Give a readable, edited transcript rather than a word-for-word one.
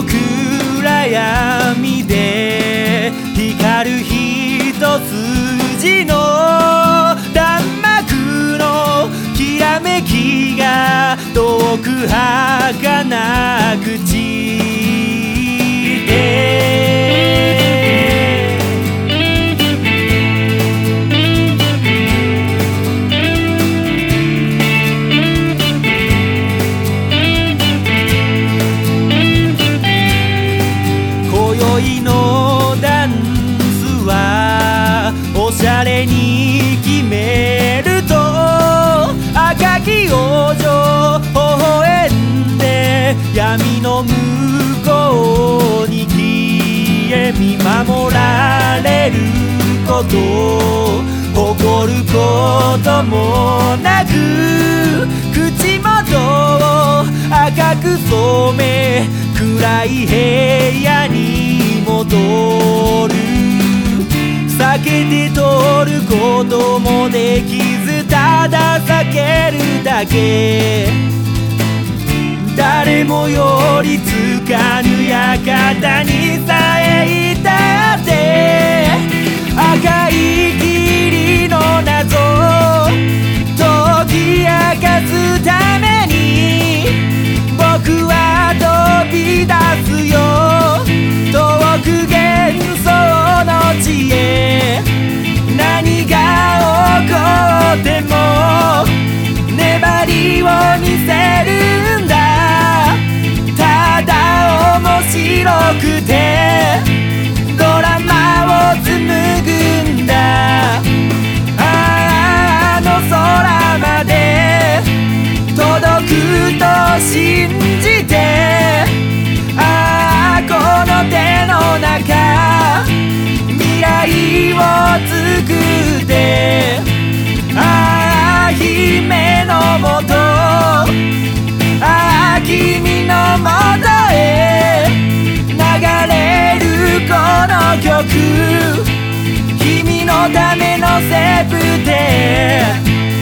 の暗闇で光る一筋の弾幕のきらめきが遠く儚く散って今宵のダンスはおしゃれに決めると赤き王女微笑んで闇の向こうに消え見守られること誇ることもなく口元を赤く染め暗い部屋に戻る避けて通ることもできずただ避けるだけ誰も寄りつかぬ館にさえいたって赤い霧の謎解き明かすために僕は飛び出すよ遠く幻想の地へ何が起こっても粘りを見せるんだただ面白くてドラマを紡ぐんだあの空まで届くと信じてこの手の中未来を作って姫のもと君のもとへ流れるこの曲君のためのセープテ